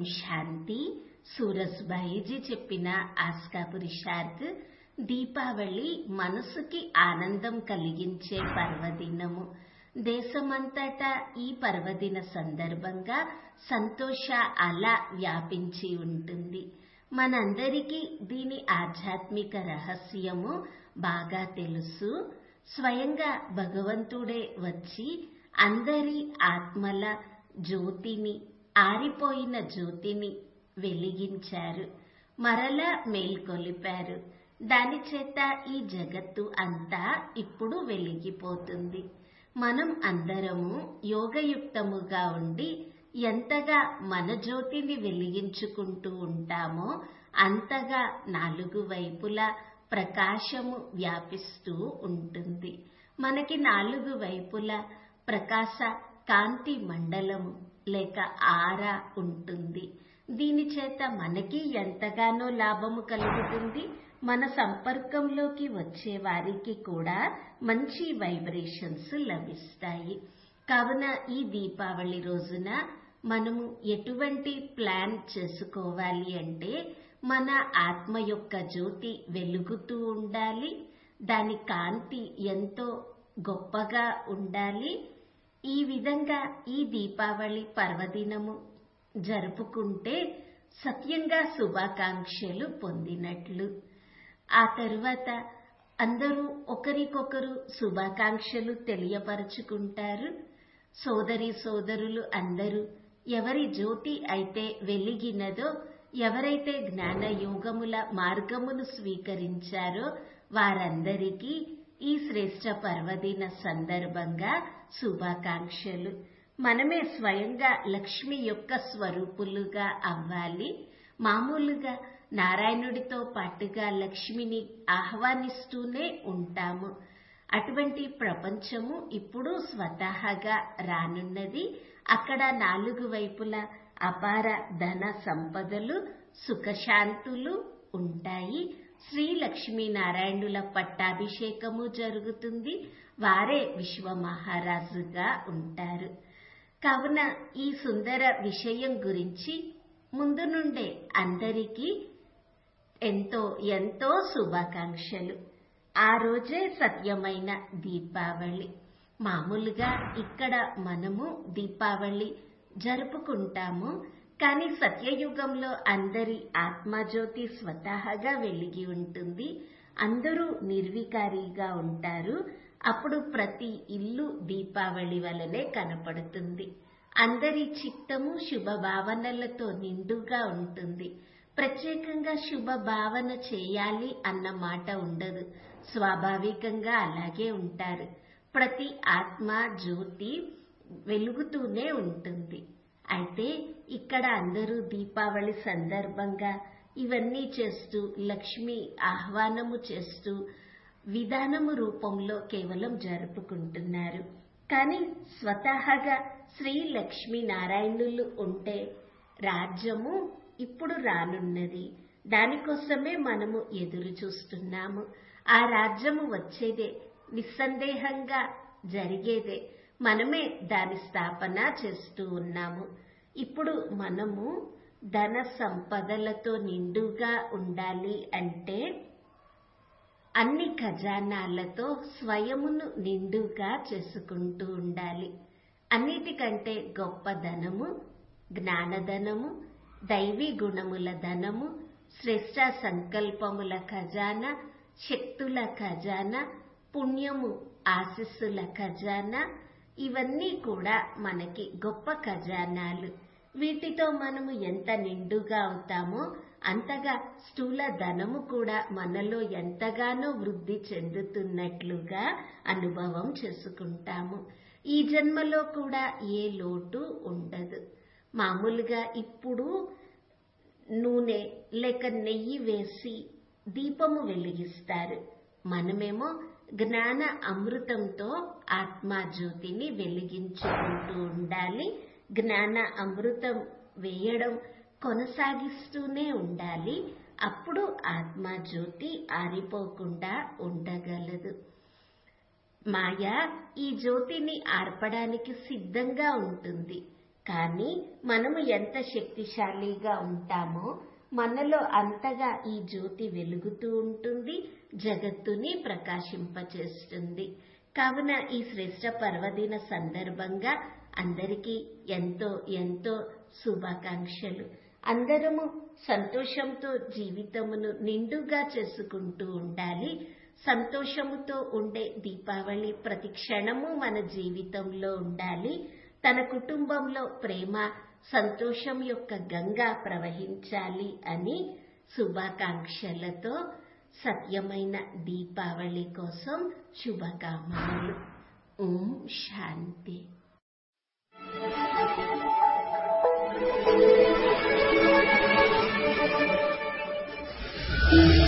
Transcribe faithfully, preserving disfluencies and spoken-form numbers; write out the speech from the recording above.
శాంతి. సూరజ్భాయిజీ చెప్పిన ఆస్కా పురుషార్థ్. దీపావళి మనసుకి ఆనందం కలిగించే పర్వదినము. దేశమంతటా ఈ పర్వదిన సందర్భంగా సంతోష అల వ్యాపించి ఉంటుంది. మనందరికీ దీని ఆధ్యాత్మిక రహస్యము బాగా తెలుసు. స్వయంగా భగవంతుడే వచ్చి అందరి ఆత్మల జ్యోతిని, ఆరిపోయిన జ్యోతిని వెలిగించారు, మరలా మేల్కొలిపారు. దాని చేత ఈ జగత్తు అంతా ఇప్పుడు వెలిగిపోతుంది. మనం అందరము యోగయుక్తముగా ఉండి ఎంతగా మన జ్యోతిని వెలిగించుకుంటూ ఉంటామో అంతగా నాలుగు వైపులా ప్రకాశము వ్యాపిస్తూ ఉంటుంది. మనకి నాలుగు వైపులా ప్రకాశ కాంతి మండలము లేక ఆరా ఉంటుంది. దీని చేత మనకి ఎంతగానో లాభము కలుగుతుంది. మన సంపర్కంలోకి వచ్చే వారికి కూడా మంచి వైబ్రేషన్స్ లభిస్తాయి. కావున ఈ దీపావళి రోజున మనము ఎటువంటి ప్లాన్ చేసుకోవాలి అంటే మన ఆత్మ యొక్క జ్యోతి వెలుగుతూ ఉండాలి. దాని కాంతి ఎంతో గొప్పగా ఉండాలి. ఈ విధంగా ఈ దీపావళి పర్వదినము జరుపుకుంటే సత్యంగా శుభాకాంక్షలు పొందినట్లు. ఆ తరువాత అందరూ ఒకరికొకరు శుభాకాంక్షలు తెలియపరుచుకుంటారు. సోదరి సోదరులు అందరూ ఎవరి జ్యోతి అయితే వెలిగినదో, ఎవరైతే జ్ఞాన యోగముల మార్గమును స్వీకరించారో వారందరికీ ఈ శ్రేష్ఠ పర్వదిన సందర్భంగా శుభాకాంక్షలు. మనమే స్వయంగా లక్ష్మి యొక్క స్వరూపులుగా అవ్వాలి. మామూలుగా నారాయణుడితో పాటుగా లక్ష్మిని ఆహ్వానిస్తూనే ఉంటాము. అటువంటి ప్రపంచము ఇప్పుడు స్వతహాగా రానున్నది. అక్కడ నాలుగు వైపులా అపార ధన సంపదలు, సుఖశాంతులు ఉంటాయి. శ్రీ లక్ష్మీనారాయణుల పట్టాభిషేకము జరుగుతుంది. వారే విశ్వ మహారాజుగా ఉంటారు. కావున ఈ సుందర విషయం గురించి ముందు నుండే అందరికీ ఎంతో ఎంతో శుభాకాంక్షలు. ఆ రోజే సత్యమైన దీపావళి. మామూలుగా ఇక్కడ మనము దీపావళి జరుపుకుంటాము. కానీ సత్యయుగంలో అందరి ఆత్మజ్యోతి స్వతహాగా వెలిగి ఉంటుంది. అందరూ నిర్వికారిగా ఉంటారు. అప్పుడు ప్రతి ఇల్లు దీపావళి వలనే కనపడుతుంది. అందరి చిత్తము శుభ భావనలతో నిండుగా ఉంటుంది. ప్రత్యేకంగా శుభ భావన చేయాలి అన్న మాట ఉండదు. స్వాభావికంగా అలాగే ఉంటారు. ప్రతి ఆత్మ జ్యోతి వెలుగుతూనే ఉంటుంది. అయితే ఇక్కడ అందరూ దీపావళి సందర్భంగా ఇవన్నీ చేస్తూ, లక్ష్మి ఆహ్వానము చేస్తూ విధానము రూపంలో కేవలం జరుపుకుంటున్నారు. కానీ స్వతహాగా శ్రీ లక్ష్మీ నారాయణులు ఉంటే రాజ్యము ఇప్పుడు రానున్నది. దానికోసమే మనము ఎదురు చూస్తున్నాము. ఆ రాజ్యము వచ్చేదే, నిస్సందేహంగా జరిగేదే. మనమే దాని స్థాపన చేస్తూ ఉన్నాము. ఇప్పుడు మనము ధన సంపదలతో నిండుగా ఉండాలి అంటే అన్ని ఖజానాలతో స్వయమును నిండుగా చేసుకుంటూ ఉండాలి. అన్నిటికంటే గొప్ప ధనము జ్ఞానధనము, దైవీ గుణముల ధనము, శ్రేష్ట సంకల్పముల ఖజానా, శక్తుల ఖజానా, పుణ్యము ఆశీస్సుల ఖజానా. ఇవన్నీ కూడా మనకి గొప్ప ఖజానాలు. వీటితో మనము ఎంత నిండుగా అవుతామో అంతగా స్థూల ధనము కూడా మనలో ఎంతగానో వృద్ధి చెందుతున్నట్లుగా అనుభవం చేసుకుంటాము. ఈ జన్మలో కూడా ఏ లోటు ఉండదు. మామూలుగా ఇప్పుడు నూనె లేక నెయ్యి వేసి దీపము వెలిగిస్తారు. మనమేమో జ్ఞాన అమృతంతో ఆత్మజ్యోతిని వెలిగించుకుంటూ ఉండాలి. జ్ఞాన అమృతం వేయడం కొనసాగిస్తూనే ఉండాలి. అప్పుడు ఆత్మజ్యోతి ఆరిపోకుండా ఉండగలదు. మాయ ఈ జ్యోతిని ఆర్పడానికి సిద్ధంగా ఉంటుంది. కానీ మనము ఎంత శక్తిశాలిగా ఉంటామో మనలో అంతగా ఈ జ్యోతి వెలుగుతూ ఉంటుంది, జగత్తుని ప్రకాశింపచేస్తుంది. కావున ఈ శ్రేష్ట పర్వదిన సందర్భంగా అందరికీ ఎంతో ఎంతో శుభాకాంక్షలు. అందరము సంతోషంతో జీవితమును నిండుగా చేసుకుంటూ ఉండాలి. సంతోషముతో ఉండే దీపావళి ప్రతి క్షణము మన జీవితంలో ఉండాలి. తన కుటుంబంలో ప్రేమ సంతోషం యొక్క గంగా ప్రవహించాలి అని శుభాకాంక్షలతో సత్యమైన దీపావళి కోసం శుభకామనలు. ఓం శాంతి. Thank you.